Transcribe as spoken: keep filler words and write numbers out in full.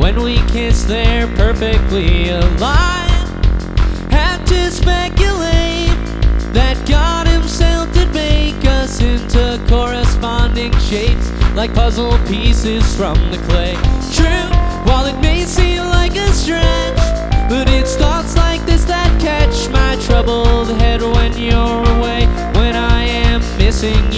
When we kiss, they're perfectly aligned. Have to speculate that God himself did make us into corresponding shapes, like puzzle pieces from the clay. True, while it may seem like a stretch, but it's thoughts like this that catch my troubled head when you're away, when I am missing you.